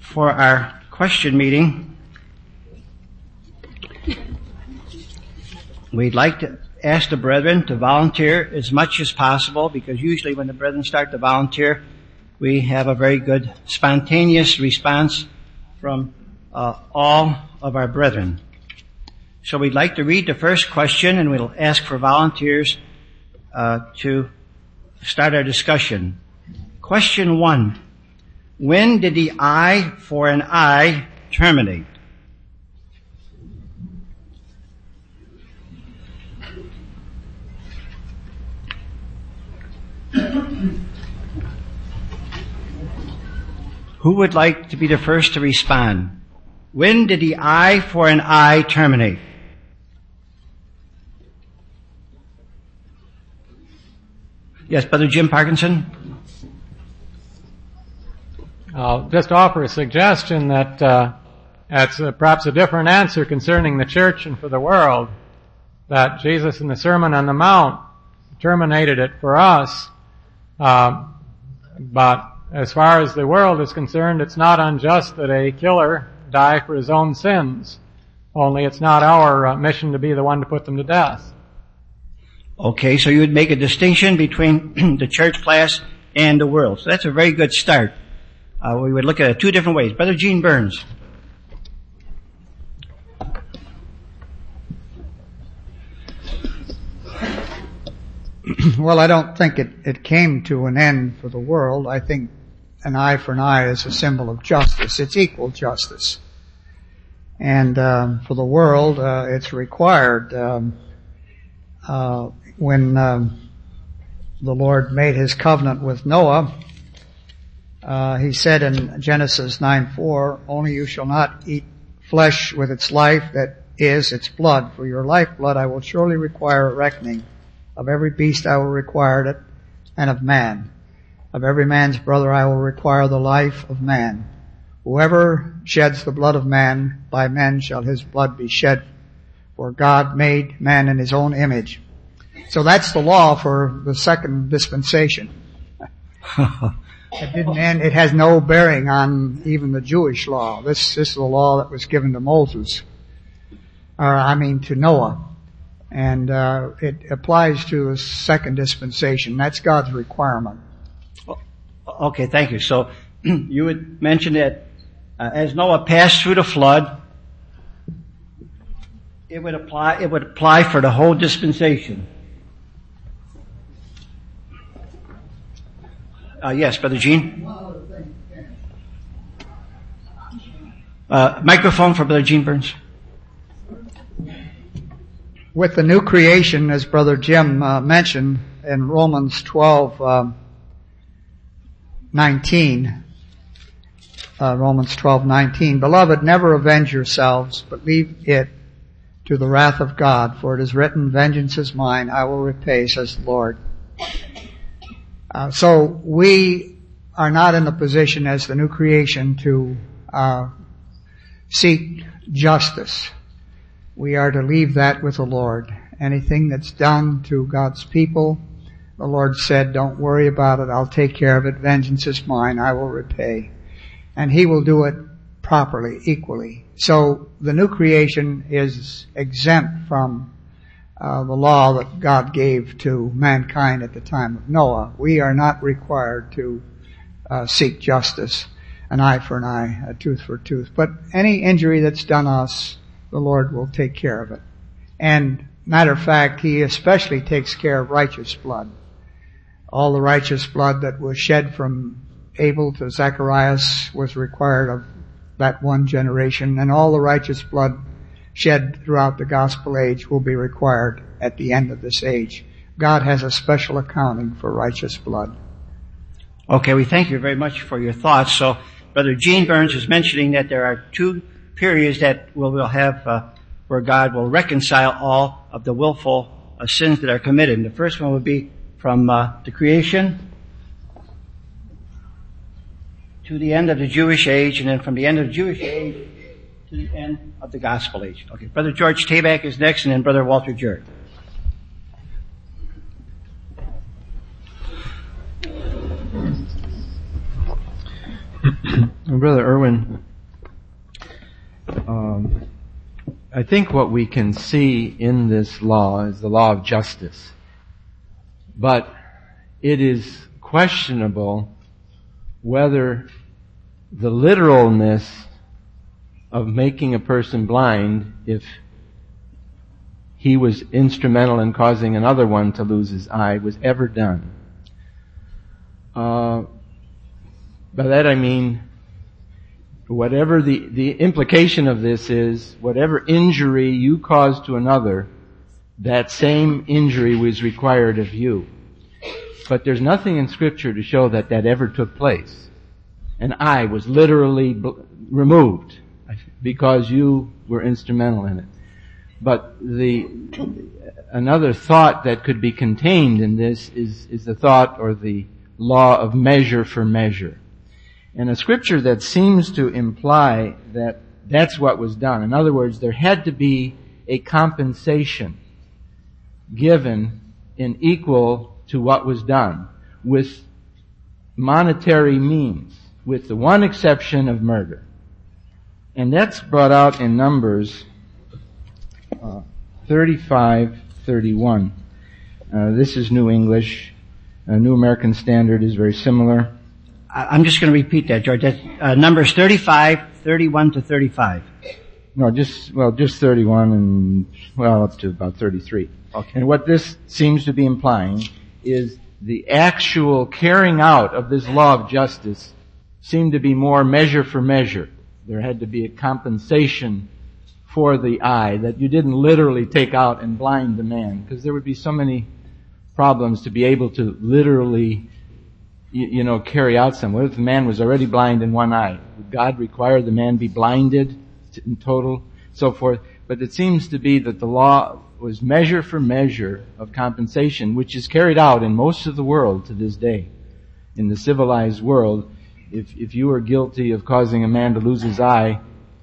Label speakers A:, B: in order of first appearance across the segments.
A: For our question meeting, we'd like to ask the brethren to volunteer as much as possible, because usually when the brethren start to volunteer, we have a very good spontaneous response from all of our brethren. So we'd like to read the first question, and we'll ask for volunteers to start our discussion. Question 1. When did the eye for an eye terminate? Who would like to be the first to respond? When did the eye for an eye terminate? Yes, Brother Jim Parkinson?
B: I'll just offer a suggestion that that's perhaps a different answer concerning the church and for the world, that Jesus in the Sermon on the Mount terminated it for us, but as far as the world is concerned, it's not unjust that a killer die for his own sins, only it's not our mission to be the one to put them to death.
A: Okay, so you would make a distinction between the church class and the world. So that's a very good start. We would look at it two different ways. Brother Gene Burns.
C: Well, I don't think it came to an end for the world. I think an eye for an eye is a symbol of justice. It's equal justice. And for the world, it's required. When the Lord made his covenant with Noah, he said in Genesis 9:4, "Only you shall not eat flesh with its life, that is, its blood. For your lifeblood I will surely require a reckoning. Of every beast I will require it, and of man. Of every man's brother I will require the life of man. Whoever sheds the blood of man, by men shall his blood be shed. For God made man in his own image." So that's the law for the second dispensation. It didn't end. It has no bearing on even the Jewish law. This is the law that was given to Moses, to Noah. And it applies to the second dispensation. That's God's requirement.
A: Okay, thank you. So you would mention that as Noah passed through the flood, it would apply for the whole dispensation. Yes, Brother Gene. Microphone for Brother Gene Burns.
C: With the new creation, as Brother Jim mentioned in Romans 12:19, Romans 12:19, "Beloved, never avenge yourselves, but leave it to the wrath of God, for it is written, 'Vengeance is mine, I will repay,' says the Lord." So we are not in the position as the new creation to seek justice. We are to leave that with the Lord. Anything that's done to God's people, the Lord said, "Don't worry about it. I'll take care of it. Vengeance is mine. I will repay." And He will do it properly, equally. So the new creation is exempt from the law that God gave to mankind at the time of Noah. We are not required to seek justice, an eye for an eye, a tooth for a tooth. But any injury that's done us, the Lord will take care of it. And matter of fact, He especially takes care of righteous blood. All the righteous blood that was shed from Abel to Zacharias was required of that one generation, and all the righteous blood shed throughout the gospel age will be required at the end of this age. God has a special accounting for righteous blood.
A: Okay, we thank you very much for your thoughts. So Brother Gene Burns is mentioning that there are two periods that we'll have where God will reconcile all of the willful sins that are committed. And the first one would be from the creation to the end of the Jewish age, and then from the end of the Jewish age to the end of the gospel age. Okay, Brother George Tabak is next, and then Brother Walter Jurek.
D: Brother Irwin, I think what we can see in this law is the law of justice. But it is questionable whether the literalness of making a person blind, if he was instrumental in causing another one to lose his eye, was ever done. By that I mean, whatever the implication of this is, whatever injury you cause to another, that same injury was required of you. But there's nothing in Scripture to show that that ever took place. An eye was literally removed because you were instrumental in it. But another thought that could be contained in this is the thought or the law of measure for measure. And a scripture that seems to imply that that's what was done. In other words, there had to be a compensation given in equal to what was done with monetary means, with the one exception of murder. And that's brought out in Numbers 35:31. This is New English. New American Standard is very similar.
A: I'm just going to repeat that, George. That's, Numbers 35:31 to 35.
D: No, just 31 and, up to about 33.
A: Okay.
D: And what this seems to be implying is the actual carrying out of this law of justice seemed to be more measure for measure. There had to be a compensation for the eye, that you didn't literally take out and blind the man, because there would be so many problems to be able to literally, carry out some. What if the man was already blind in one eye? Would God require the man be blinded in total? So forth. But it seems to be that the law was measure for measure of compensation, which is carried out in most of the world to this day. In the civilized world, if you were guilty of causing a man to lose his eye,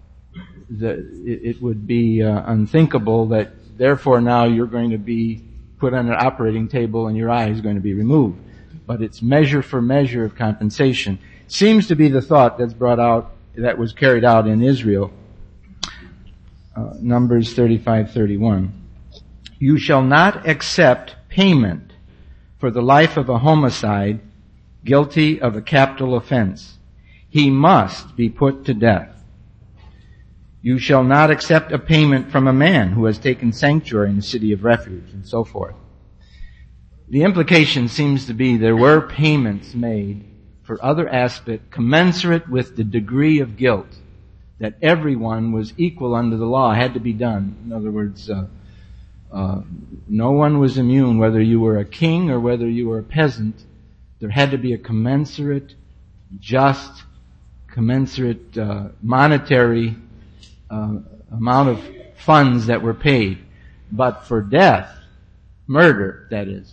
D: it would be unthinkable that therefore now you're going to be put on an operating table and your eye is going to be removed. But it's measure for measure of compensation. Seems to be the thought that's brought out, that was carried out in Israel. Numbers 35:31. You shall not accept payment for the life of a homicide guilty of a capital offense. He must be put to death. You shall not accept a payment from a man who has taken sanctuary in the city of refuge, and so forth. The implication seems to be there were payments made for other aspects commensurate with the degree of guilt, that everyone was equal under the law, had to be done. In other words, no one was immune, whether you were a king or whether you were a peasant. There had to be a commensurate, just, monetary amount of funds that were paid. But for death, murder, that is,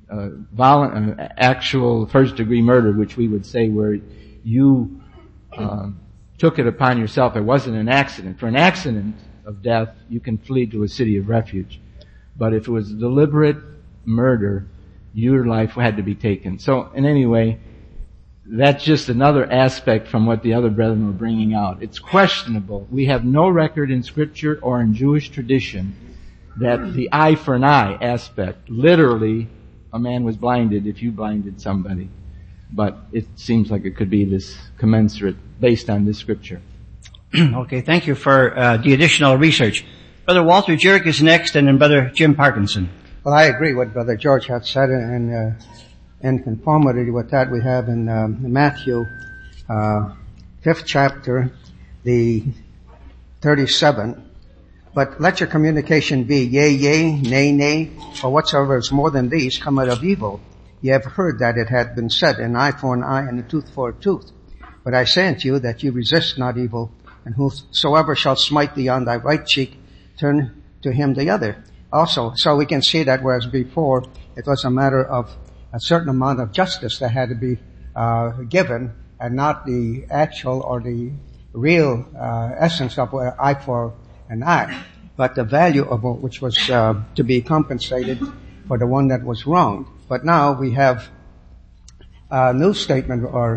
D: actual first-degree murder, which we would say where you took it upon yourself, it wasn't an accident. For an accident of death, you can flee to a city of refuge. But if it was deliberate murder, your life had to be taken. So, in any way, that's just another aspect from what the other brethren were bringing out. It's questionable. We have no record in Scripture or in Jewish tradition that the eye for an eye aspect, literally, a man was blinded if you blinded somebody. But it seems like it could be this commensurate based on this Scripture.
A: Okay, thank you for the additional research. Brother Walter Jurek is next, and then Brother Jim Parkinson.
C: Well, I agree with Brother George had said, and in conformity with that, we have in Matthew 5th chapter, the 37. But let your communication be yea, yea, nay, nay, or whatsoever is more than these cometh of evil. Ye have heard that it had been said, an eye for an eye and a tooth for a tooth. But I say unto you that ye resist not evil, and whosoever shall smite thee on thy right cheek, turn to him the other. Also, so we can see that whereas before it was a matter of a certain amount of justice that had to be given, and not the actual or the real essence of eye for an eye, but the value of it, which was to be compensated for the one that was wronged. But now we have a new statement or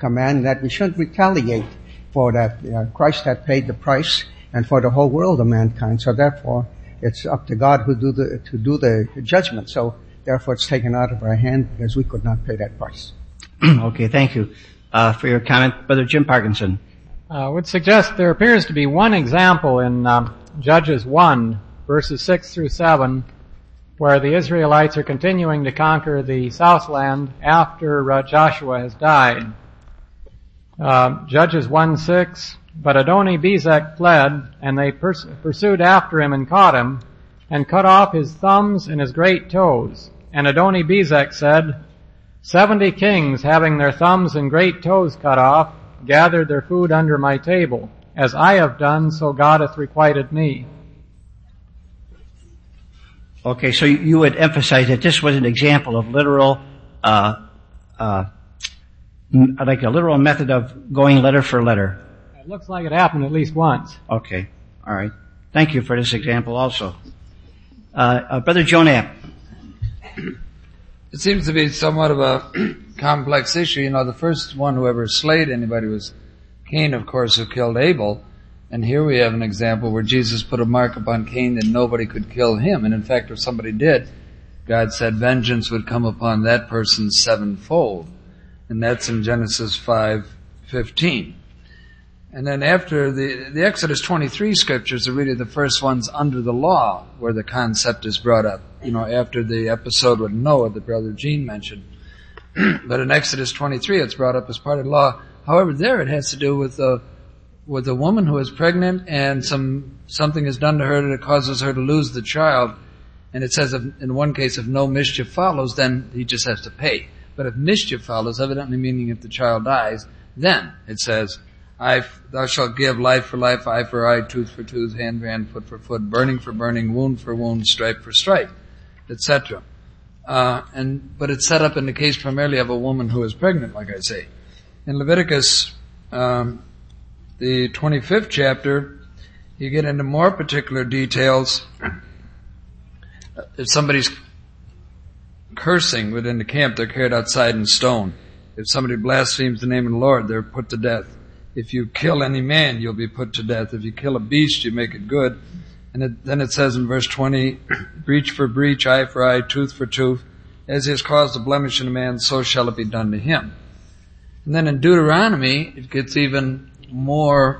C: command that we shouldn't retaliate for that. Christ had paid the price, and for the whole world of mankind. So therefore, it's up to God to do the judgment. So therefore, it's taken out of our hand because we could not pay that price.
A: Okay, thank you for your comment, Brother Jim Parkinson.
B: I would suggest there appears to be one example in Judges 1, verses 6 through 7, where the Israelites are continuing to conquer the Southland after Joshua has died. Judges 1:6, but Adoni-Bezek fled, and they pursued after him and caught him, and cut off his thumbs and his great toes. And Adoni-Bezek said, 70 kings, having their thumbs and great toes cut off, gathered their food under my table. As I have done, so God hath requited me.
A: Okay, so you would emphasize that this was an example of literal, like a literal method of going letter for letter.
B: It looks like it happened at least once.
A: Okay, all right. Thank you for this example also. Brother Jonah.
E: It seems to be somewhat of a complex issue. The first one who ever slayed anybody was Cain, of course, who killed Abel. And here we have an example where Jesus put a mark upon Cain that nobody could kill him. And in fact, if somebody did, God said vengeance would come upon that person sevenfold. And that's in Genesis 5:15. And then after the Exodus 23 scriptures are really the first ones under the law where the concept is brought up. After the episode with Noah that Brother Gene mentioned. But in Exodus 23 it's brought up as part of the law. However, there it has to do with a woman who is pregnant and something is done to her that causes her to lose the child. And it says in one case if no mischief follows, then he just has to pay. But if mischief follows, evidently meaning if the child dies, then it says, thou shalt give life for life, eye for eye, tooth for tooth, hand for hand, foot for foot, burning for burning, wound for wound, stripe for stripe, etc. But it's set up in the case primarily of a woman who is pregnant, like I say. In Leviticus, the 25th chapter, you get into more particular details. If somebody's cursing within the camp, they're carried outside and stoned. If somebody blasphemes the name of the Lord, they're put to death. If you kill any man, you'll be put to death. If you kill a beast, you make it good. And then it says in verse 20, breach for breach, eye for eye, tooth for tooth. As he has caused a blemish in a man, so shall it be done to him. And then in Deuteronomy, it gets even more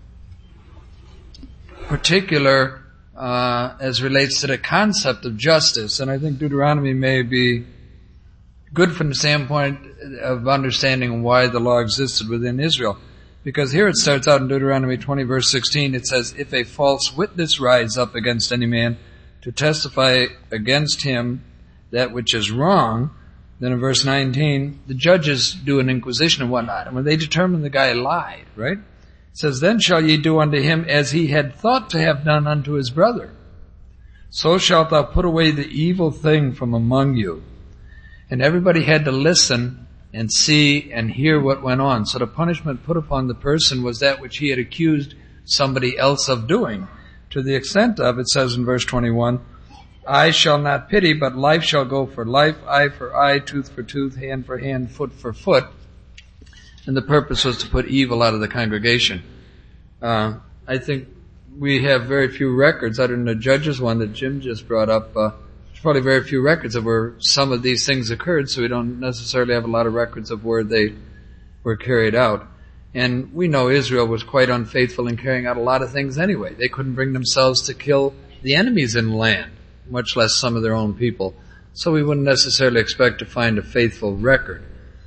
E: particular as relates to the concept of justice. And I think Deuteronomy may be good from the standpoint of understanding why the law existed within Israel. Because here it starts out in Deuteronomy 20 verse 16, it says, if a false witness rise up against any man to testify against him that which is wrong, then in verse 19, the judges do an inquisition and whatnot. And when they determine the guy lied, right? It says, then shall ye do unto him as he had thought to have done unto his brother. So shalt thou put away the evil thing from among you. And everybody had to listen and see and hear what went on. So the punishment put upon the person was that which he had accused somebody else of doing. To the extent of, it says in verse 21, eye shall not pity, but life shall go for life, eye for eye, tooth for tooth, hand for hand, foot for foot. And the purpose was to put evil out of the congregation. I think we have very few records, other than the Judges one that Jim just brought up. There's probably very few records of where some of these things occurred, so we don't necessarily have a lot of records of where they were carried out. And we know Israel was quite unfaithful in carrying out a lot of things anyway. They couldn't bring themselves to kill the enemies in the land, much less some of their own people. So we wouldn't necessarily expect to find a faithful record.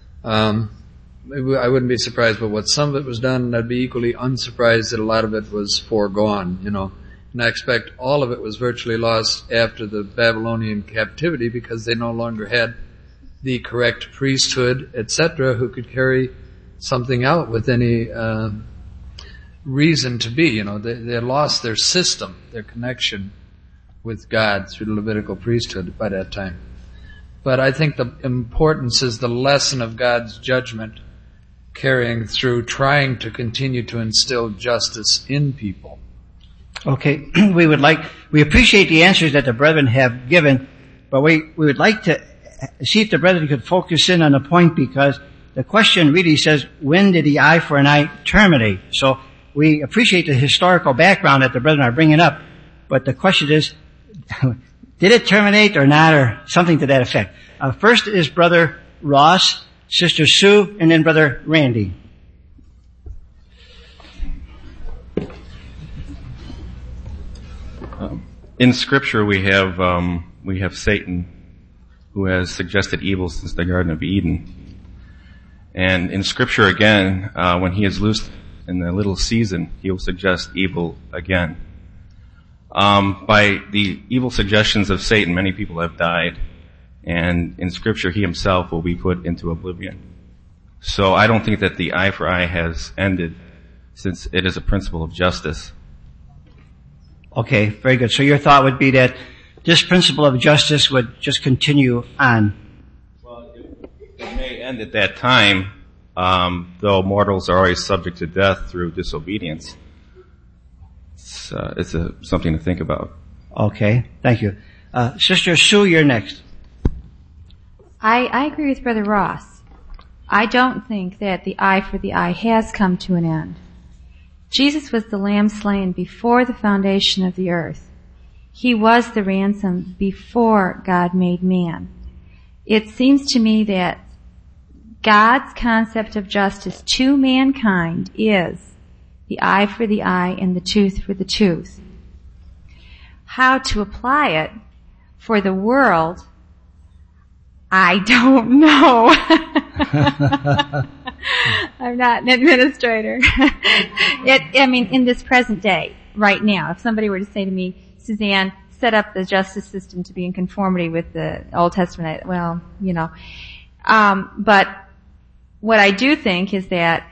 E: I wouldn't be surprised by what some of it was done, and I'd be equally unsurprised that a lot of it was foregone, And I expect all of it was virtually lost after the Babylonian captivity because they no longer had the correct priesthood, etc., who could carry something out with any reason to be. They had lost their system, their connection with God through the Levitical priesthood by that time. But I think the importance is the lesson of God's judgment carrying through, trying to continue to instill justice in people.
A: Okay, we appreciate the answers that the brethren have given, but we would like to see if the brethren could focus in on a point, because the question really says, when did the eye for an eye terminate? So we appreciate the historical background that the brethren are bringing up, but the question is, did it terminate or not, or something to that effect? First is Brother Ross, Sister Sue, and then Brother Randy.
F: In Scripture, we have Satan, who has suggested evil since the Garden of Eden. And in Scripture again, when he is loosed in the little season, he will suggest evil again. By the evil suggestions of Satan, many people have died. And in Scripture, he himself will be put into oblivion. So I don't think that the eye for eye has ended, since it is a principle of justice.
A: Okay, very good. So your thought would be that this principle of justice would just continue on.
F: Well, it may end at that time, though mortals are always subject to death through disobedience. It's something to think about.
A: Okay, thank you. Sister Sue, you're next.
G: I agree with Brother Ross. I don't think that the eye for the eye has come to an end. Jesus was the lamb slain before the foundation of the earth. He was the ransom before God made man. It seems to me that God's concept of justice to mankind is the eye for the eye and the tooth for the tooth. How to apply it for the world, I don't know. I'm not an administrator. In this present day, right now, if somebody were to say to me, Suzanne, set up the justice system to be in conformity with the Old Testament, but what I do think is that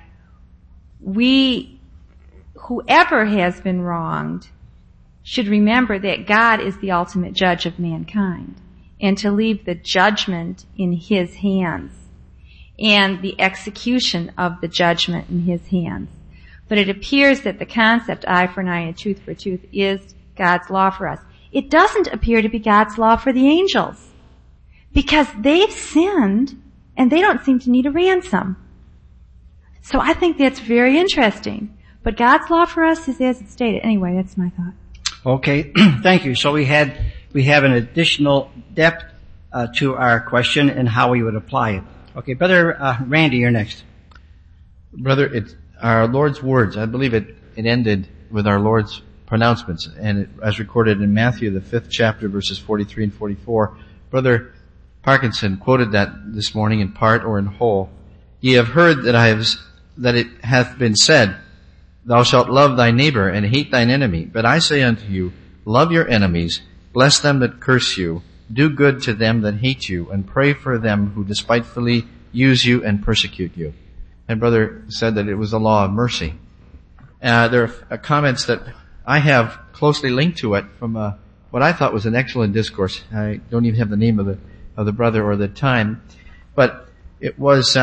G: whoever has been wronged should remember that God is the ultimate judge of mankind, and to leave the judgment in His hands and the execution of the judgment in His hands. But it appears that the concept eye for an eye and tooth for tooth is God's law for us. It doesn't appear to be God's law for the angels, because they've sinned and they don't seem to need a ransom. So I think that's very interesting. But God's law for us is as it's stated. Anyway, that's my thought.
A: Okay, thank you. So we have an additional depth to our question and how we would apply it. Okay, Brother Randy, you're next.
H: Brother, it's our Lord's words. I believe it ended with our Lord's pronouncements, and as recorded in Matthew, the 5th chapter, verses 43 and 44. Brother Parkinson quoted that this morning in part or in whole. Ye have heard that it hath been said, Thou shalt love thy neighbor and hate thine enemy. But I say unto you, love your enemies, bless them that curse you, do good to them that hate you, and pray for them who despitefully use you and persecute you. And Brother said that it was the law of mercy. There are comments that I have closely linked to it from what I thought was an excellent discourse. I don't even have the name of the brother or the time, but it was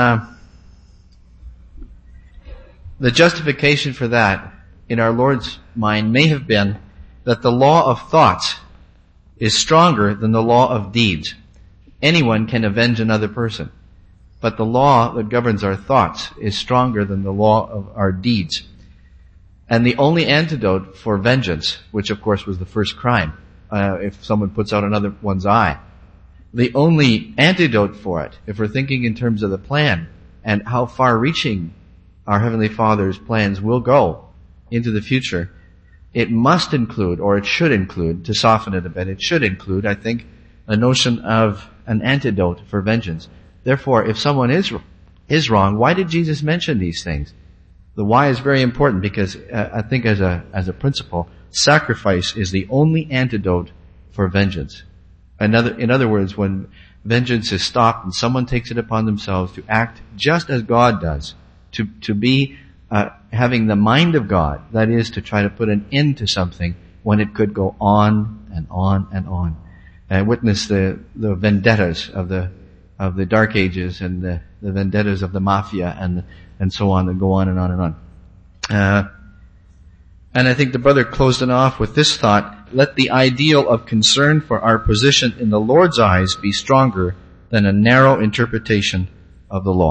H: the justification for that in our Lord's mind may have been that the law of thoughts is stronger than the law of deeds. Anyone can avenge another person, but the law that governs our thoughts is stronger than the law of our deeds. And the only antidote for vengeance, which of course was the first crime, if someone puts out another one's eye, the only antidote for it, if we're thinking in terms of the plan and how far-reaching our Heavenly Father's plans will go into the future, it must include, or it should include, to soften it a bit, it should include, I think, a notion of an antidote for vengeance. Therefore, if someone is wrong, why did Jesus mention these things? The why is very important because I think as a principle, sacrifice is the only antidote for vengeance. In other words, when vengeance is stopped and someone takes it upon themselves to act just as God does, to be having the mind of God, that is, to try to put an end to something when it could go on and on and on. And witness the vendettas of the Dark Ages and the vendettas of the mafia and so on, that go on and on and on. And I think the brother closed it off with this thought: let the ideal of concern for our position in the Lord's eyes be stronger than a narrow interpretation of the law.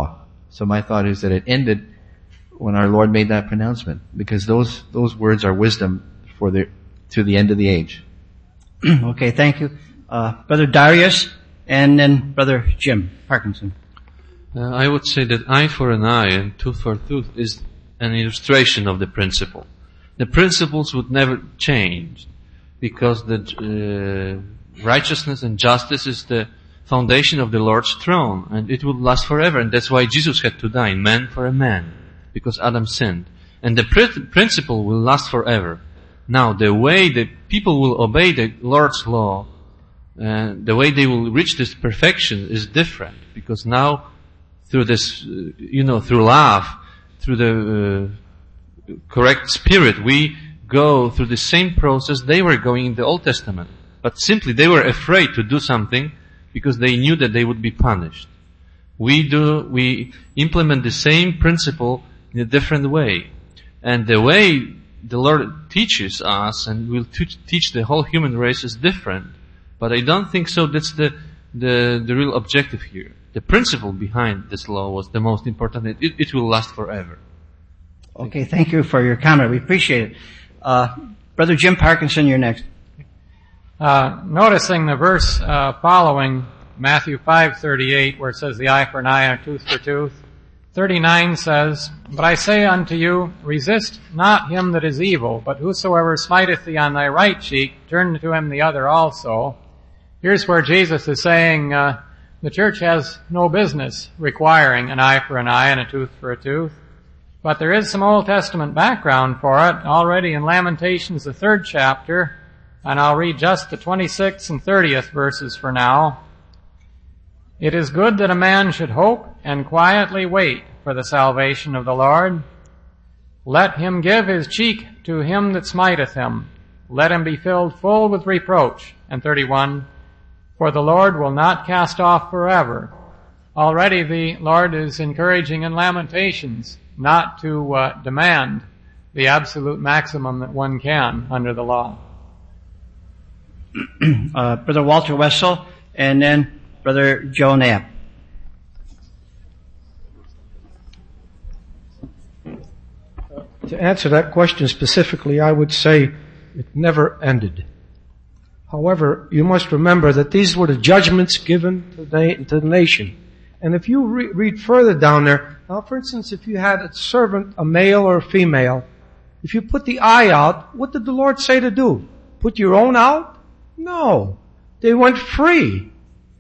H: So my thought is that it ended when our Lord made that pronouncement, because those words are wisdom to the end of the age.
A: Okay, thank you. Brother Darius, and then Brother Jim Parkinson.
I: I would say that eye for an eye and tooth for tooth is an illustration of the principle. The principles would never change because the righteousness and justice is the foundation of the Lord's throne, and it will last forever. And that's why Jesus had to die, man for a man, because Adam sinned. And the principle will last forever. Now, the way that people will obey the Lord's law, the way they will reach this perfection is different, because now through this, through love, through the correct spirit, we go through the same process they were going in the Old Testament. But simply they were afraid to do something because they knew that they would be punished. We implement the same principle in a different way. And the way the Lord teaches us and will teach the whole human race is different. But I don't think so that's the real objective here. The principle behind this law was the most important. It will last forever.
A: Okay, thank you for your comment. We appreciate it. Brother Jim Parkinson, you're next.
B: Noticing the verse following Matthew 5:38, where it says the eye for an eye and a tooth for tooth, 39 says, "But I say unto you, resist not him that is evil, but whosoever smiteth thee on thy right cheek, turn to him the other also." Here's where Jesus is saying the church has no business requiring an eye for an eye and a tooth for a tooth. But there is some Old Testament background for it already in Lamentations, the 3rd chapter, and I'll read just the 26th and 30th verses for now. "It is good that a man should hope and quietly wait for the salvation of the Lord. Let him give his cheek to him that smiteth him. Let him be filled full with reproach." And 31, "For the Lord will not cast off forever." Already the Lord is encouraging in Lamentations not to demand the absolute maximum that one can under the law.
A: Brother Walter Wessel, and then Brother Joe Knapp.
J: To answer that question specifically, I would say it never ended. However, you must remember that these were the judgments given to the nation. And if you read further down there, now for instance, if you had a servant, a male or a female, if you put the eye out, what did the Lord say to do? Put your own out? No. They went free.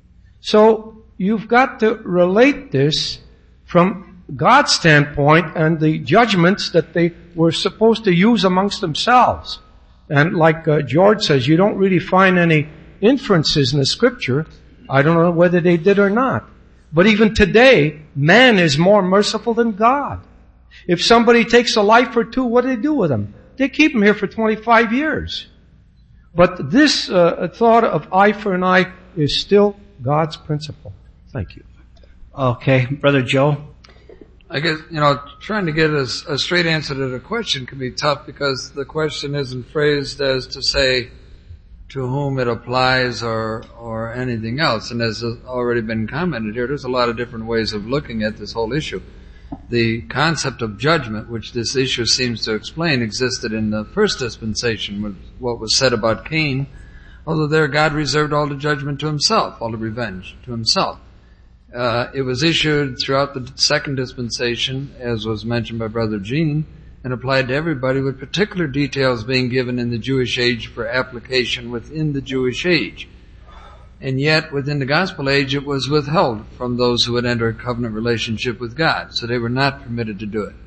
J: So you've got to relate this from God's standpoint and the judgments that they were supposed to use amongst themselves. And like George says, you don't really find any inferences in the scripture. I don't know whether they did or not. But even today, man is more merciful than God. If somebody takes a life or two, what do they do with them? They keep them here for 25 years. But this thought of eye for an eye is still God's principle. Thank you.
A: Okay, Brother Joe.
E: I guess, trying to get a straight answer to the question can be tough because the question isn't phrased as to say to whom it applies or anything else. And as has already been commented here, there's a lot of different ways of looking at this whole issue. The concept of judgment, which this issue seems to explain, existed in the first dispensation with what was said about Cain, although there God reserved all the judgment to himself, all the revenge to himself. It was issued throughout the second dispensation, as was mentioned by Brother Gene, and applied to everybody, with particular details being given in the Jewish age for application within the Jewish age. And yet, within the gospel age, it was withheld from those who would enter a covenant relationship with God, so they were not permitted to do it.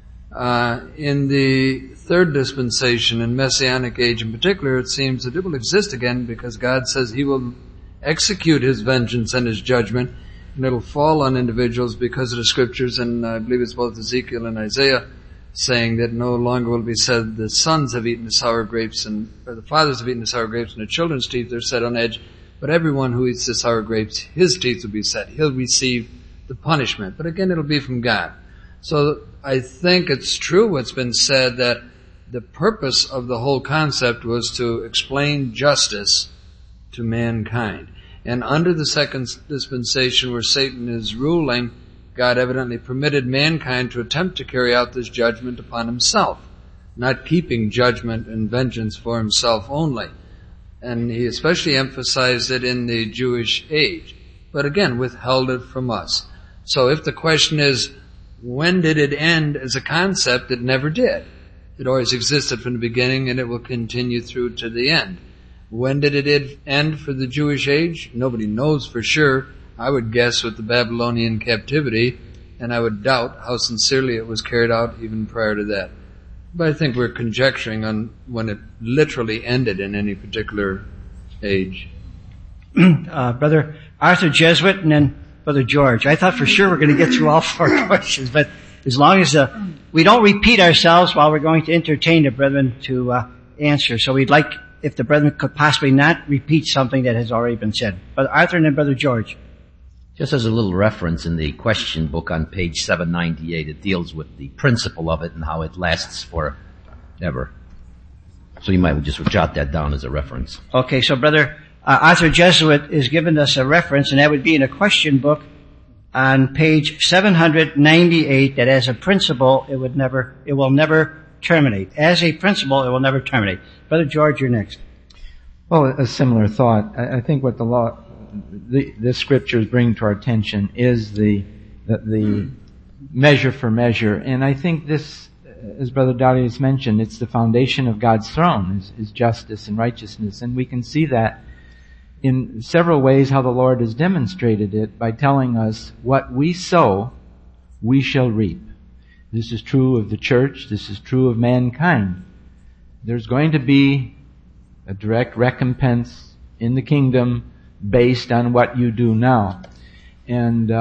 E: In the third dispensation, and Messianic age in particular, it seems that it will exist again because God says He will execute His vengeance and His judgment, and it'll fall on individuals because of the scriptures, and I believe it's both Ezekiel and Isaiah, saying that no longer will be said the sons have eaten the sour grapes or the fathers have eaten the sour grapes and the children's teeth are set on edge, but everyone who eats the sour grapes, his teeth will be set. He'll receive the punishment. But again, it'll be from God. So I think it's true what's been said, that the purpose of the whole concept was to explain justice to mankind. And under the second dispensation where Satan is ruling, God evidently permitted mankind to attempt to carry out this judgment upon himself, not keeping judgment and vengeance for himself only. And he especially emphasized it in the Jewish age, but again, withheld it from us. So if the question is, when did it end as a concept? It never did. It always existed from the beginning, and it will continue through to the end. When did it end for the Jewish age? Nobody knows for sure. I would guess with the Babylonian captivity, and I would doubt how sincerely it was carried out even prior to that. But I think we're conjecturing on when it literally ended in any particular age.
A: Brother Arthur Jesuit and then Brother George. I thought for sure we're going to get through all 4 questions, but as long as we don't repeat ourselves while we're going to entertain the brethren to answer. So we'd like if the brethren could possibly not repeat something that has already been said. Brother Arthur and then Brother George.
K: Just as a little reference in the question book on page 798, it deals with the principle of it and how it lasts forever. So you might just jot that down as a reference.
A: Okay, so Brother Arthur Jesuit is giving us a reference, and that would be in a question book on page 798, that as a principle, it will never terminate. As a principle, it will never terminate. Brother George, you're next.
D: Well, a similar thought. I think what the scriptures bring to our attention is the measure for measure. And I think this, as Brother Darius mentioned, it's the foundation of God's throne, is justice and righteousness. And we can see that in several ways how the Lord has demonstrated it by telling us what we sow, we shall reap. This is true of the church. This is true of mankind. There's going to be a direct recompense in the kingdom based on what you do now. And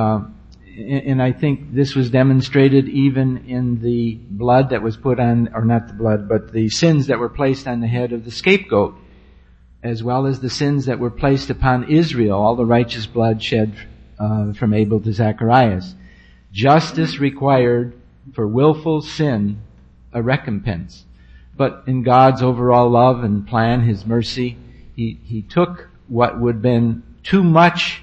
D: I think this was demonstrated even in the blood that was put on, or not the blood, but the sins that were placed on the head of the scapegoat, as well as the sins that were placed upon Israel, all the righteous blood shed from Abel to Zacharias. Justice required for willful sin a recompense. But in God's overall love and plan, His mercy, He took what would have been too much,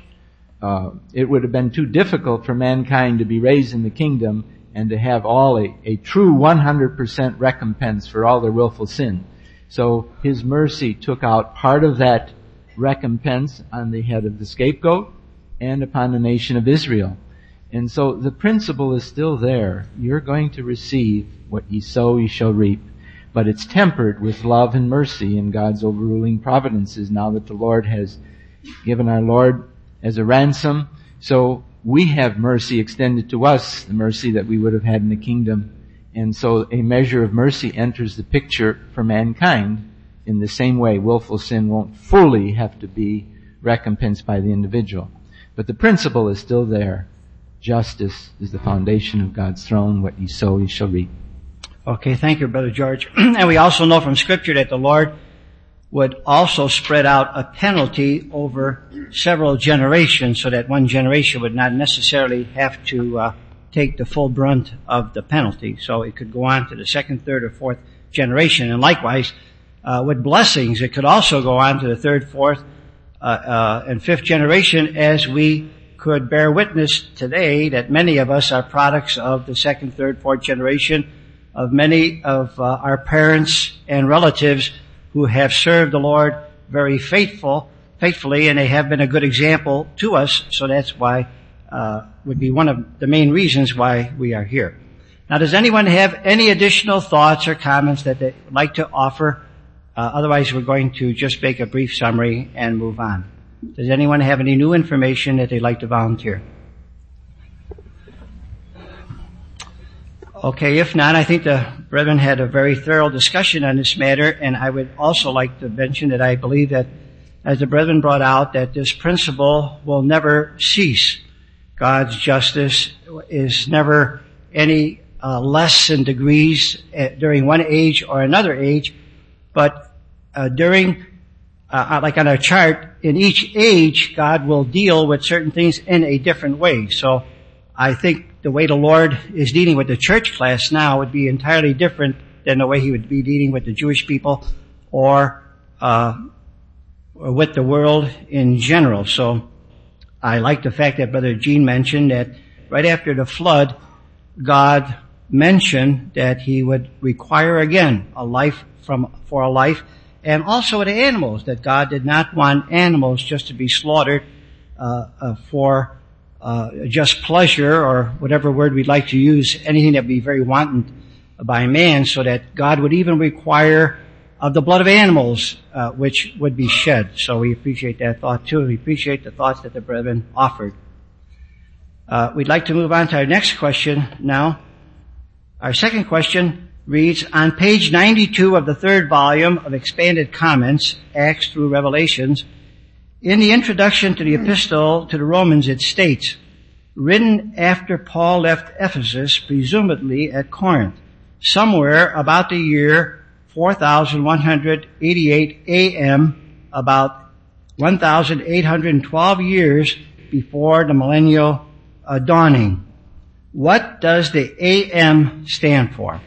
D: it would have been too difficult for mankind to be raised in the kingdom and to have all a true 100% recompense for all their willful sin. So His mercy took out part of that recompense on the head of the scapegoat and upon the nation of Israel. And so the principle is still there. You're going to receive what ye sow, ye shall reap. But it's tempered with love and mercy in God's overruling providences now that the Lord has given our Lord as a ransom. So we have mercy extended to us, the mercy that we would have had in the kingdom. And so a measure of mercy enters the picture for mankind in the same way. Willful sin won't fully have to be recompensed by the individual. But the principle is still there. Justice is the foundation of God's throne. What ye sow, ye shall reap.
A: Okay, thank you, Brother George. And we also know from Scripture that the Lord would also spread out a penalty over several generations so that one generation would not necessarily have to take the full brunt of the penalty. So it could go on to the second, third, or fourth generation. And likewise, with blessings, it could also go on to the third, fourth, and fifth generation, as we could bear witness today that many of us are products of the second, third, fourth generation of many of our parents and relatives who have served the Lord very faithfully, and they have been a good example to us. So that's why would be one of the main reasons why we are here. Now, does anyone have any additional thoughts or comments that they would like to offer? Otherwise, we're going to just make a brief summary and move on. Does anyone have any new information that they'd like to volunteer? Okay, if not, I think the brethren had a very thorough discussion on this matter, and I would also like to mention that I believe that, as the brethren brought out, that this principle will never cease. God's justice is never any less in degrees during one age or another age, but during, like on our chart, in each age, God will deal with certain things in a different way. So I think the way the Lord is dealing with the church class now would be entirely different than the way He would be dealing with the Jewish people or with the world in general. So I like the fact that Brother Gene mentioned that right after the flood, God mentioned that he would require again a life for a life, and also the animals, that God did not want animals just to be slaughtered for just pleasure, or whatever word we'd like to use, anything that would be very wanton by man, so that God would even require of the blood of animals, which would be shed. So we appreciate that thought too. We appreciate the thoughts that the brethren offered. We'd like to move on to our next question now. Our second question reads, on page 92 of the third volume of Expanded Comments, Acts through Revelations, in the introduction to the epistle to the Romans, it states, written after Paul left Ephesus, presumably at Corinth, somewhere about the year 4188 AM, about 1812 years before the millennial dawning. What does the AM stand for?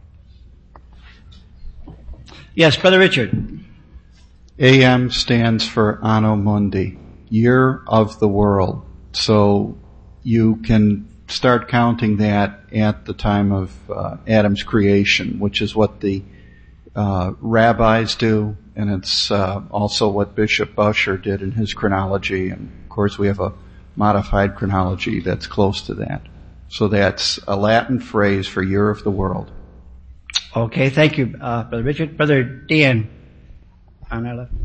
A: Yes, Brother Richard.
L: AM stands for Anno Mundi, year of the world. So you can start counting that at the time of Adam's creation, which is what the rabbis do, and it's also what Bishop Busher did in his chronology. And of course we have a modified chronology that's close to that. So that's a Latin phrase for year of the world.
A: Okay, thank you, Brother Richard. Brother Dan, on our left.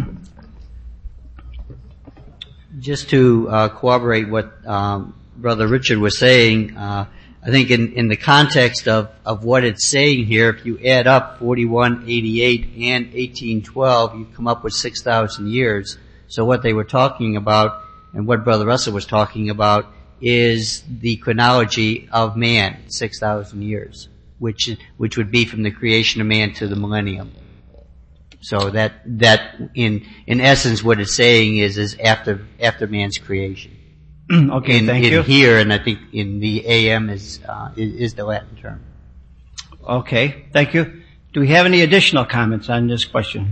M: Just to corroborate what Brother Richard was saying, I think in the context of what it's saying here, if you add up 4188 and 1812, you come up with 6,000 years. So what they were talking about, and what Brother Russell was talking about, is the chronology of man, 6,000 years, which would be from the creation of man to the millennium. So that in essence what it's saying is after man's creation.
A: Okay, thank you.
M: In here, and I think in the AM is the Latin term.
A: Okay, thank you. Do we have any additional comments on this question?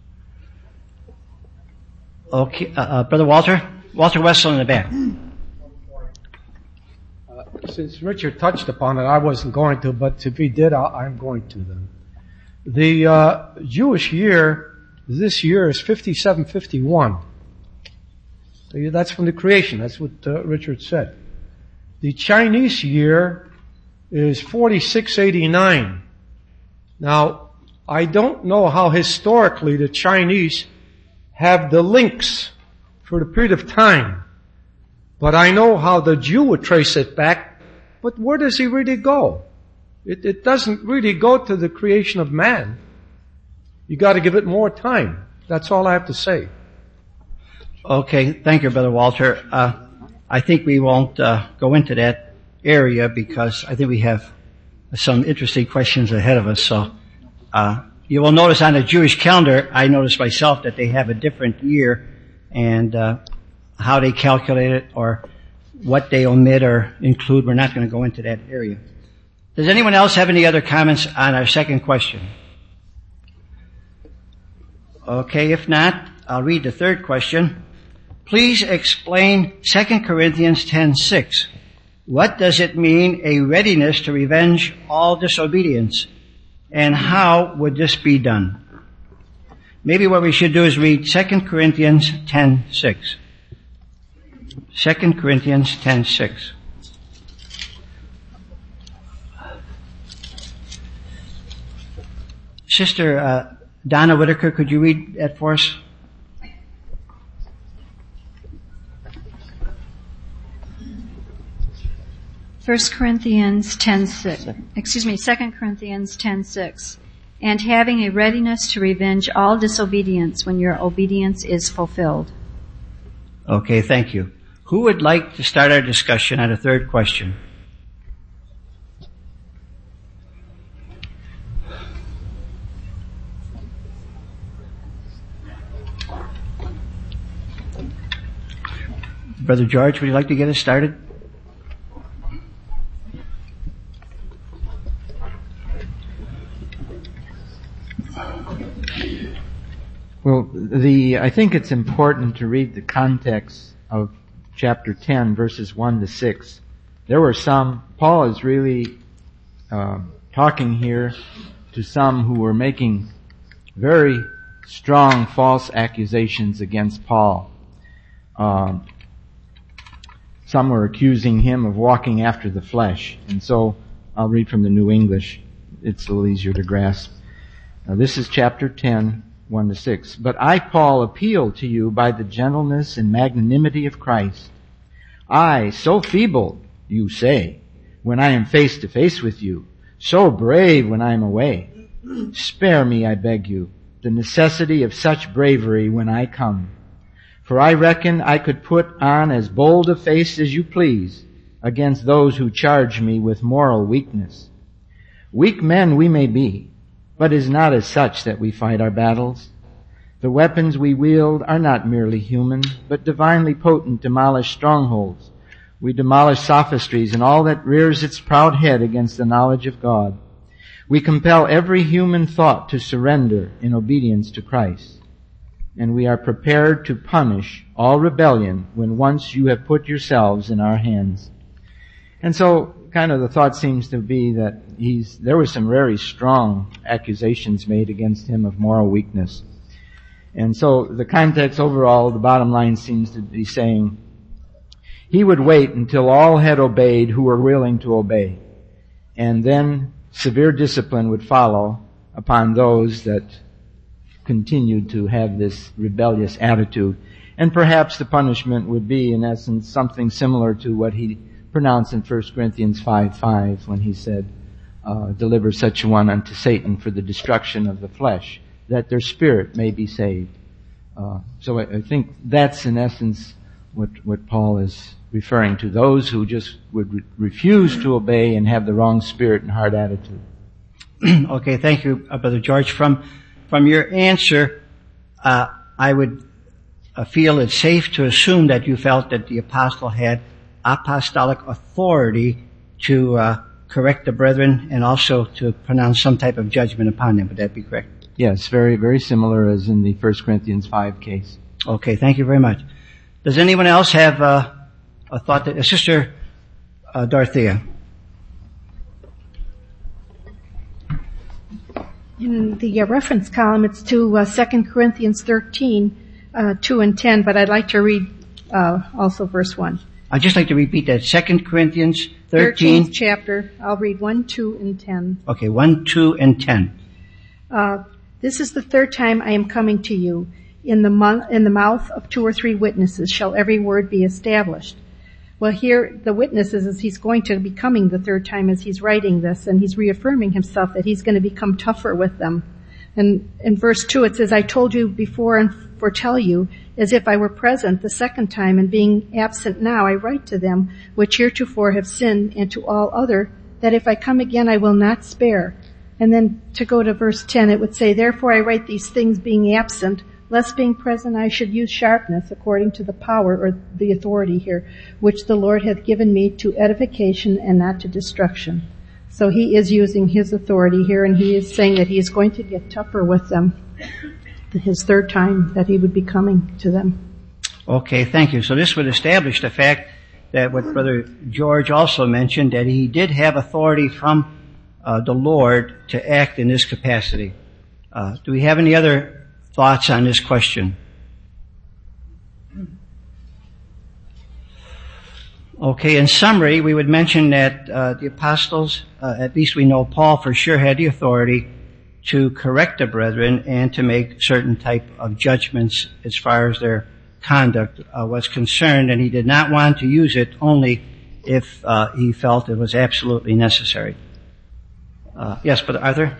A: Okay, Brother Walter Wessel in the back.
J: Since Richard touched upon it, I wasn't going to, but if he did, I'm going to then. The Jewish year, this year is 5751. So that's from the creation. That's what Richard said. The Chinese year is 4689. Now, I don't know how historically the Chinese have the links for the period of time, but I know how the Jew would trace it back. But where does he really go? It doesn't really go to the creation of man. You got to give it more time. That's all I have to say.
A: Okay, thank you, Brother Walter. I think we won't go into that area because I think we have some interesting questions ahead of us. So you will notice on the Jewish calendar, I noticed myself that they have a different year, and how they calculate it or what they omit or include, we're not going to go into that area. Does anyone else have any other comments on our second question? Okay, if not, I'll read the third question. Please explain 2 Corinthians 10:6. What does it mean, a readiness to revenge all disobedience? And how would this be done? Maybe what we should do is read 2 Corinthians 10:6. 2 Corinthians 10:6. Sister Donna Whitaker, could you read that for us?
N: First Corinthians 10:6. 2 Corinthians 10:6. And having a readiness to revenge all disobedience when your obedience is fulfilled.
A: Okay, thank you. Who would like to start our discussion on the third question? Brother George, would you like to get us started?
D: Well, I think it's important to read the context of chapter 10, verses 1 to 6. there were some, Paul is really talking here to some who were making very strong false accusations against Paul. Some were accusing him of walking after the flesh. And so I'll read from the New English. It's a little easier to grasp. Now, this is chapter 10, 1-6. But I, Paul, appeal to you by the gentleness and magnanimity of Christ. I, so feeble, you say, when I am face to face with you, so brave when I am away. Spare me, I beg you, the necessity of such bravery when I come. For I reckon I could put on as bold a face as you please against those who charge me with moral weakness. Weak men we may be, but it is not as such that we fight our battles. The weapons we wield are not merely human, but divinely potent, demolish strongholds. We demolish sophistries and all that rears its proud head against the knowledge of God. We compel every human thought to surrender in obedience to Christ. And we are prepared to punish all rebellion when once you have put yourselves in our hands. And so, kind of the thought seems to be that there were some very strong accusations made against him of moral weakness. And so the context overall, the bottom line seems to be saying, he would wait until all had obeyed who were willing to obey. And then severe discipline would follow upon those that continued to have this rebellious attitude. And perhaps the punishment would be, in essence, something similar to what he pronounced in 1 Corinthians 5:5 when he said, deliver such one unto Satan for the destruction of the flesh, that their spirit may be saved. So I think that's in essence what Paul is referring to, those who just would refuse to obey and have the wrong spirit and heart attitude.
A: Okay, thank you, Brother George. From your answer, I would feel it's safe to assume that you felt that the apostle had apostolic authority to correct the brethren and also to pronounce some type of judgment upon them. Would that be correct?
D: Yes, very, very similar as in the 1 Corinthians 5 case.
A: Okay, thank you very much. Does anyone else have a thought that, Sister Dorothea?
O: In the reference column, it's to 2 Corinthians 13, 2 and 10, but I'd like to read also verse 1.
A: I'd just like to repeat that. 2 Corinthians 13.
O: 13th chapter. I'll read 1, 2, and 10.
A: Okay, 1, 2, and 10.
O: This is the third time I am coming to you. In the mouth of 2 or 3 witnesses shall every word be established. Well, here the witnesses is he's going to be coming the third time as he's writing this, and he's reaffirming himself that he's going to become tougher with them. And in verse 2 it says, I told you before and foretell you, as if I were present the second time, and being absent now I write to them, which heretofore have sinned, and to all other, that if I come again I will not spare. And then to go to verse 10, it would say, therefore I write these things being absent, lest being present I should use sharpness according to the power, or the authority here, which the Lord hath given me to edification and not to destruction. So he is using his authority here, and he is saying that he is going to get tougher with them his third time that he would be coming to them.
A: Okay, thank you. So this would establish the fact that what Brother George also mentioned, that he did have authority from the Lord to act in this capacity. Do we have any other thoughts on this question? Okay, in summary, we would mention that the apostles, at least we know Paul for sure had the authority to correct the brethren and to make certain type of judgments as far as their conduct was concerned, and he did not want to use it only if he felt it was absolutely necessary. Yes, Brother Arthur?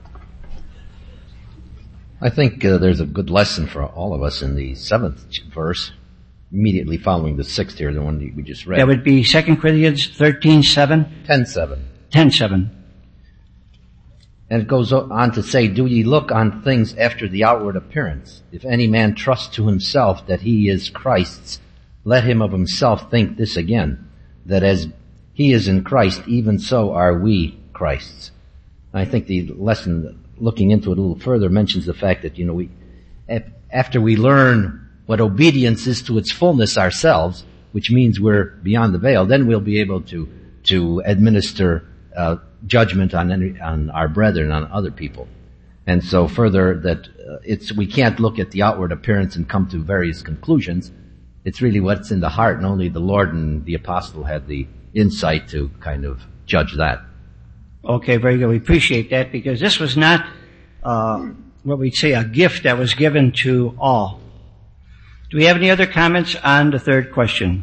K: I think there's a good lesson for all of us in the 7th verse, immediately following the 6th here, the one we just read.
A: That would be 2 Corinthians 13:7?
K: 10:7.
A: 10:7.
K: And it goes on to say, do ye look on things after the outward appearance? If any man trust to himself that he is Christ's, let him of himself think this again, that as he is in Christ, even so are we Christ's. I think the lesson, looking into it a little further, mentions the fact that, after we learn what obedience is to its fullness ourselves, which means we're beyond the veil, then we'll be able to administer judgment on our brethren, on other people. And so further, that we can't look at the outward appearance and come to various conclusions. It's really what's in the heart, and only the Lord and the apostle had the insight to kind of judge that.
A: Okay, very good. We appreciate that, because this was not what we'd say a gift that was given to all. Do we have any other comments on the third question?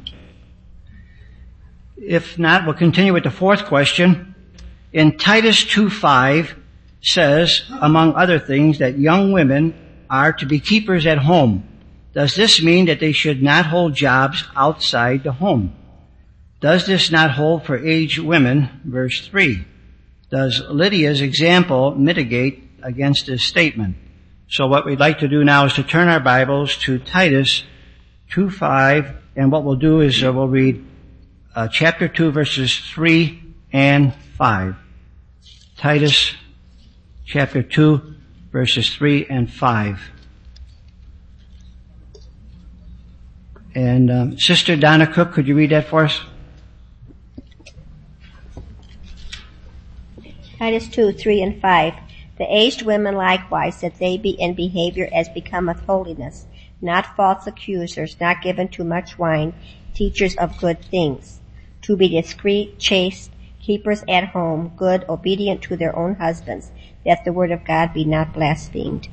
A: If not, we'll continue with the fourth question. In Titus 2:5 says, among other things, that young women are to be keepers at home. Does this mean that they should not hold jobs outside the home? Does this not hold for aged women? Verse 3. Does Lydia's example mitigate against this statement? So what we'd like to do now is to turn our Bibles to Titus 2:5, and what we'll do is we'll read chapter 2, verses 3 and 5. Titus chapter 2, verses 3 and 5. And Sister Donna Cook, could you read that for us?
P: Titus 2, 3 and 5. The aged women likewise, that they be in behavior as becometh holiness, not false accusers, not given to much wine, teachers of good things, to be discreet, chaste, keepers at home, good, obedient to their own husbands, that the word of God be not blasphemed.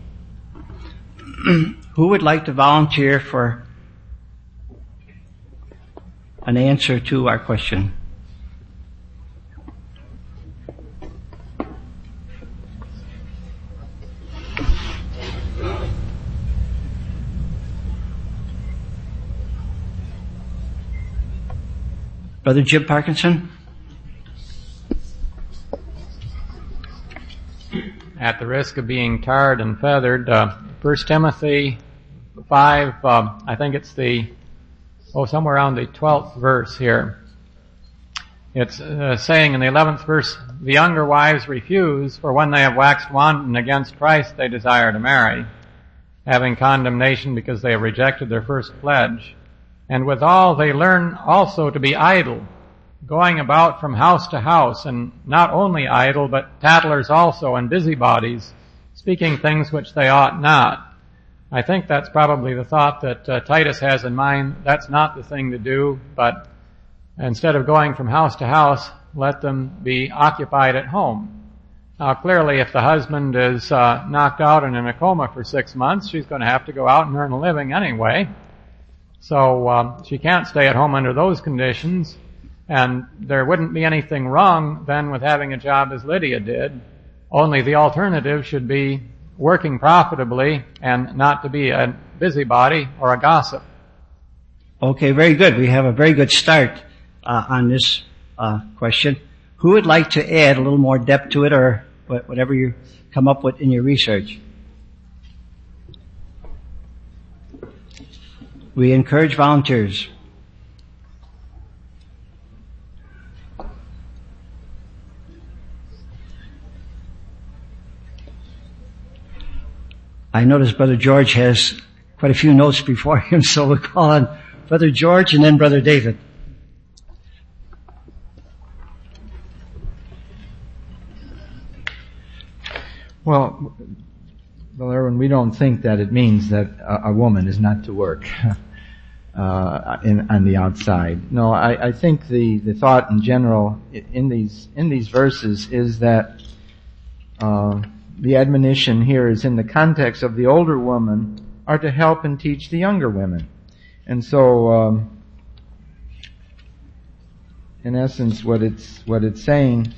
A: Who would like to volunteer for an answer to our question? Brother Jim Parkinson?
B: At the risk of being tarred and feathered, 1 Timothy 5, I think it's somewhere around the 12th verse here. It's saying in the 11th verse, the younger wives refuse, for when they have waxed wanton against Christ, they desire to marry, having condemnation because they have rejected their first pledge. And withal they learn also to be idle, going about from house to house, and not only idle, but tattlers also, and busybodies, speaking things which they ought not. I think that's probably the thought that Titus has in mind. That's not the thing to do, but instead of going from house to house, let them be occupied at home. Now clearly, if the husband is knocked out and in a coma for 6 months, she's going to have to go out and earn a living anyway. So she can't stay at home under those conditions, and there wouldn't be anything wrong then with having a job as Lydia did. Only the alternative should be working profitably and not to be a busybody or a gossip.
A: Okay, very good. We have a very good start on this question. Who would like to add a little more depth to it, or whatever you come up with in your research? We encourage volunteers. I notice Brother George has quite a few notes before him, so we'll call on Brother George and then Brother David.
D: Well, Brother Erwin, we don't think that it means that a woman is not to work on the outside. No, I think the thought in general in these verses is that the admonition here is in the context of the older women are to help and teach the younger women. And so, in essence, what it's saying,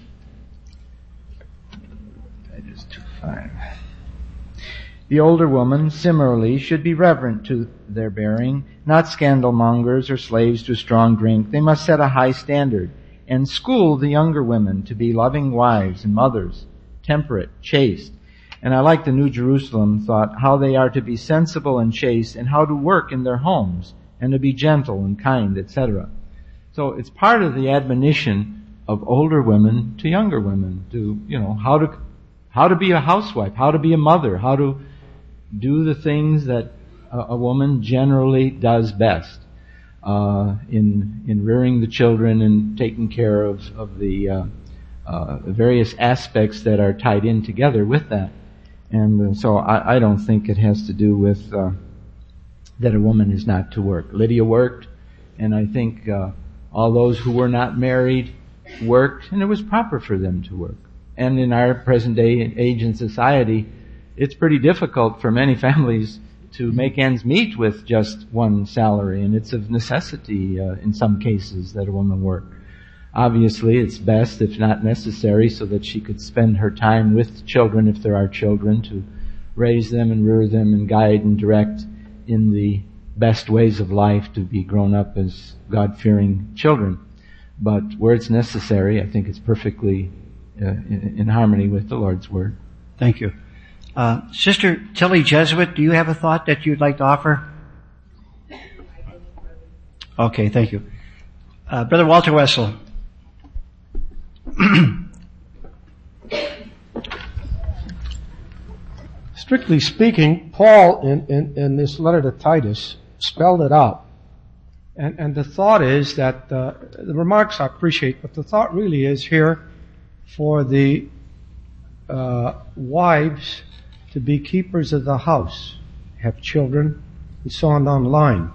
D: the older woman, similarly, should be reverent to their bearing, not scandalmongers or slaves to strong drink. They must set a high standard and school the younger women to be loving wives and mothers, temperate, chaste. And I like the New Jerusalem thought, how they are to be sensible and chaste, and how to work in their homes, and to be gentle and kind, etc. So it's part of the admonition of older women to younger women, to, how to be a housewife, how to be a mother, how to do the things that a woman generally does best. in rearing the children and taking care of the various aspects that are tied in together with that. And so I don't think it has to do with that a woman is not to work. Lydia worked, and I think all those who were not married worked, and it was proper for them to work. And in our present day age and society, it's pretty difficult for many families to make ends meet with just one salary, and it's of necessity in some cases that a woman work. Obviously, it's best, if not necessary, so that she could spend her time with children, if there are children, to raise them and rear them and guide and direct in the best ways of life to be grown up as God-fearing children. But where it's necessary, I think it's perfectly in harmony with the Lord's Word.
A: Thank you. Sister Tilly Jesuit, do you have a thought that you'd like to offer? Okay, thank you. Brother Walter Wessel.
J: Strictly speaking, Paul in this letter to Titus spelled it out. And the thought is that, the remarks I appreciate, but the thought really is here for the wives to be keepers of the house, have children, and so on down the line.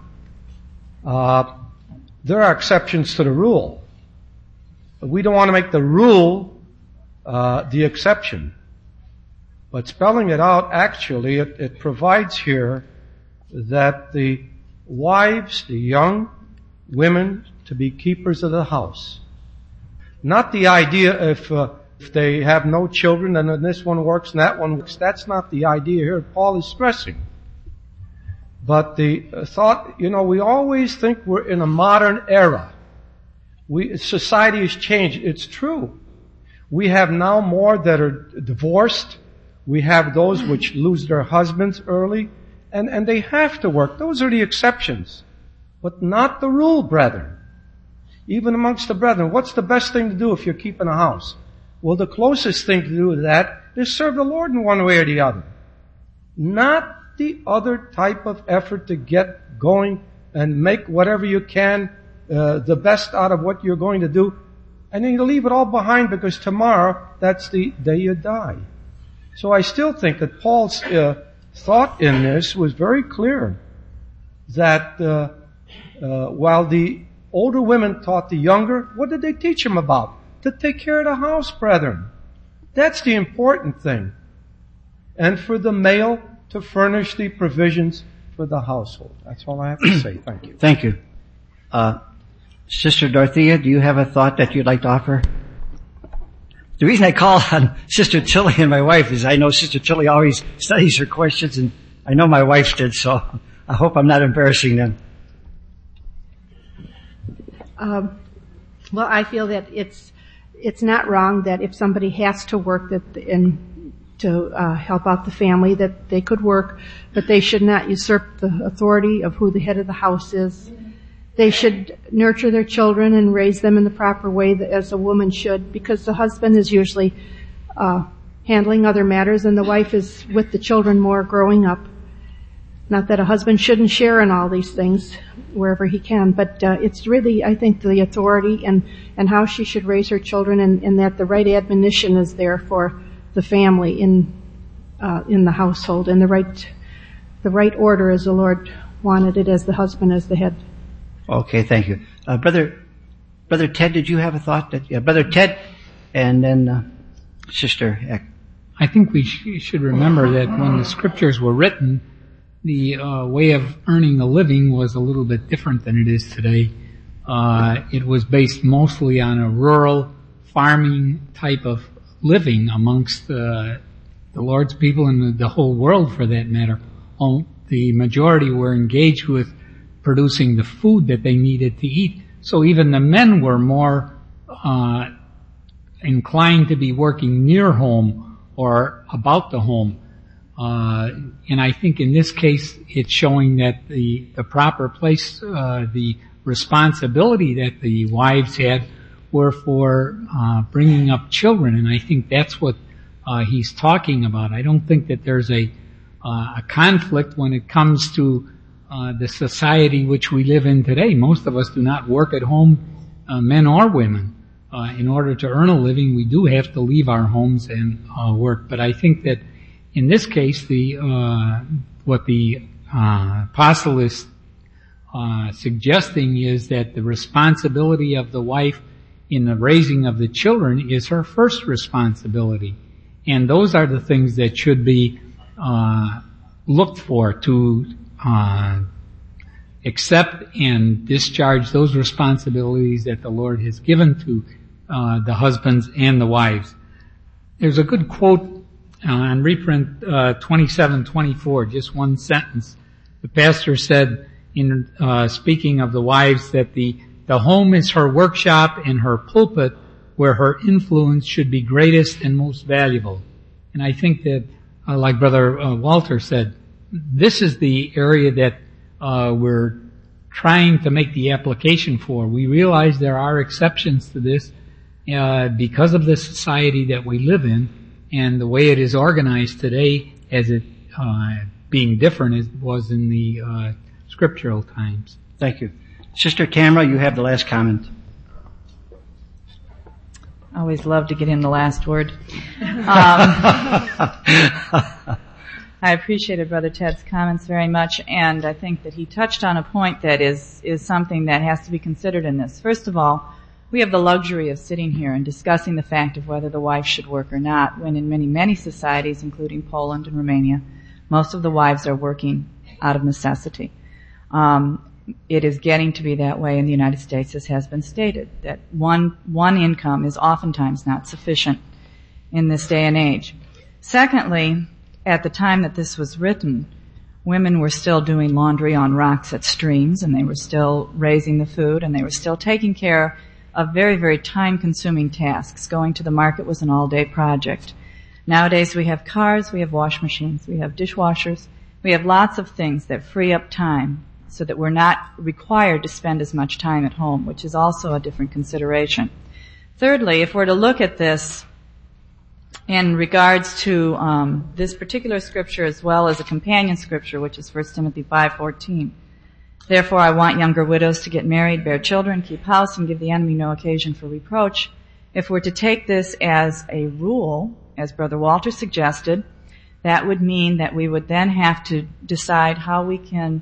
J: There are exceptions to the rule. But we don't want to make the rule the exception. But spelling it out, actually, it provides here that the wives, the young women, to be keepers of the house. Not the idea if they have no children and then this one works and that one works. That's not the idea here Paul is stressing. But the thought, we always think we're in a modern era. Society has changed. It's true. We have now more that are divorced. We have those which lose their husbands early, and they have to work. Those are the exceptions, but not the rule, brethren. Even amongst the brethren, what's the best thing to do if you're keeping a house? Well, the closest thing to do to that is serve the Lord in one way or the other. Not the other type of effort to get going and make whatever you can the best out of what you're going to do, and then you leave it all behind because tomorrow, that's the day you die. So I still think that Paul's thought in this was very clear, that while the older women taught the younger, what did they teach them about? To take care of the house, brethren. That's the important thing. And for the male to furnish the provisions for the household. That's all I have to say. Thank you.
A: Thank you. Sister Dorothea, do you have a thought that you'd like to offer? The reason I call on Sister Tilly and my wife is I know Sister Tilly always studies her questions, and I know my wife did, so I hope I'm not embarrassing them.
O: Well, I feel that it's not wrong that if somebody has to work and to help out the family, that they could work, but they should not usurp the authority of who the head of the house is. They should nurture their children and raise them in the proper way as a woman should, because the husband is usually handling other matters and the wife is with the children more growing up. Not that a husband shouldn't share in all these things wherever he can, but it's really, I think, the authority and how she should raise her children, and that the right admonition is there for the family in the household, and the right order as the Lord wanted it, as the husband as the head.
A: Okay, thank you. Brother Ted, did you have a thought? Brother Ted, and then Sister Eck.
Q: I think we should remember that when the scriptures were written, the way of earning a living was a little bit different than it is today. It was based mostly on a rural farming type of living amongst the Lord's people and the whole world, for that matter. The majority were engaged with producing the food that they needed to eat. So even the men were more inclined to be working near home or about the home. And I think in this case, it's showing that the proper place, the responsibility that the wives had were for bringing up children. And I think that's what he's talking about. I don't think that there's a conflict when it comes to the society which we live in today. Most of us do not work at home, men or women. In order to earn a living, we do have to leave our homes and work. But I think that in this case, what the apostle is suggesting is that the responsibility of the wife in the raising of the children is her first responsibility. And those are the things that should be looked for to accept and discharge those responsibilities that the Lord has given to the husbands and the wives. There's a good quote on reprint 2724, just one sentence. The pastor said, in speaking of the wives, that the home is her workshop and her pulpit where her influence should be greatest and most valuable. And I think that, like Brother Walter said, this is the area that we're trying to make the application for. We realize there are exceptions to this because of the society that we live in and the way it is organized today, as it being different as it was in the scriptural times.
A: Thank you. Sister Tamara, you have the last comment.
R: I always love to get in the last word. I appreciated Brother Ted's comments very much, and I think that he touched on a point that is something that has to be considered in this. First of all, we have the luxury of sitting here and discussing the fact of whether the wife should work or not, when in many, many societies, including Poland and Romania, most of the wives are working out of necessity. It is getting to be that way in the United States, as has been stated, that one income is oftentimes not sufficient in this day and age. Secondly, at the time that this was written, women were still doing laundry on rocks at streams, and they were still raising the food, and they were still taking care of very, very time-consuming tasks. Going to the market was an all-day project. Nowadays we have cars, we have wash machines, we have dishwashers, we have lots of things that free up time so that we're not required to spend as much time at home, which is also a different consideration. Thirdly, if we're to look at this in regards to this particular scripture as well as a companion scripture, which is 1 Timothy 5:14. Therefore I want younger widows to get married, bear children, keep house, and give the enemy no occasion for reproach. If we're to take this as a rule, as Brother Walter suggested, that would mean that we would then have to decide how we can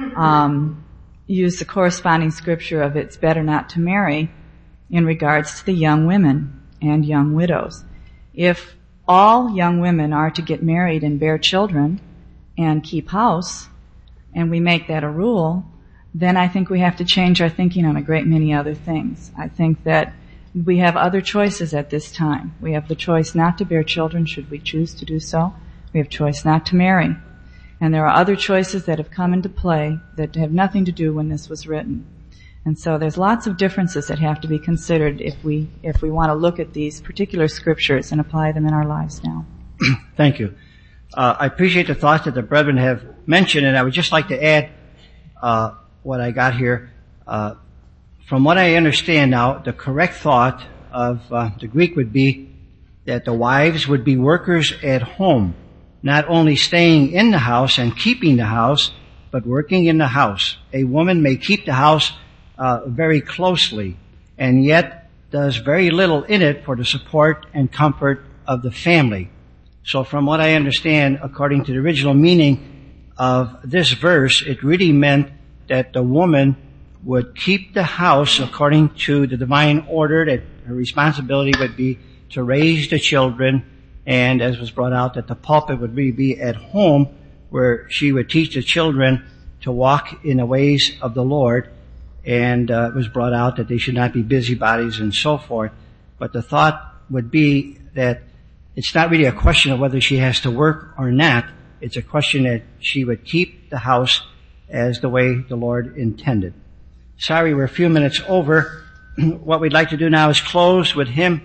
R: use the corresponding scripture of it's better not to marry in regards to the young women and young widows. If all young women are to get married and bear children and keep house, and we make that a rule, then I think we have to change our thinking on a great many other things. I think that we have other choices at this time. We have the choice not to bear children should we choose to do so. We have choice not to marry. And there are other choices that have come into play that have nothing to do when this was written. And so there's lots of differences that have to be considered if we want to look at these particular scriptures and apply them in our lives now.
A: Thank you. I appreciate the thoughts that the brethren have mentioned, and I would just like to add what I got here. From what I understand now, the correct thought of the Greek would be that the wives would be workers at home, not only staying in the house and keeping the house, but working in the house. A woman may keep the house very closely, and yet does very little in it for the support and comfort of the family. So from what I understand, according to the original meaning of this verse, it really meant that the woman would keep the house according to the divine order, that her responsibility would be to raise the children, and as was brought out, that the pulpit would really be at home, where she would teach the children to walk in the ways of the Lord, and it was brought out that they should not be busybodies and so forth. But the thought would be that it's not really a question of whether she has to work or not. It's a question that she would keep the house as the way the Lord intended. Sorry, we're a few minutes over. What we'd like to do now is close with hymn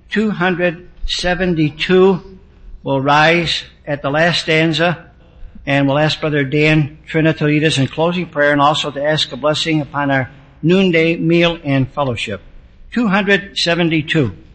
A: 272. We'll rise at the last stanza, and we'll ask Brother Dan Trina to lead us in closing prayer and also to ask a blessing upon our noonday meal and fellowship. 272.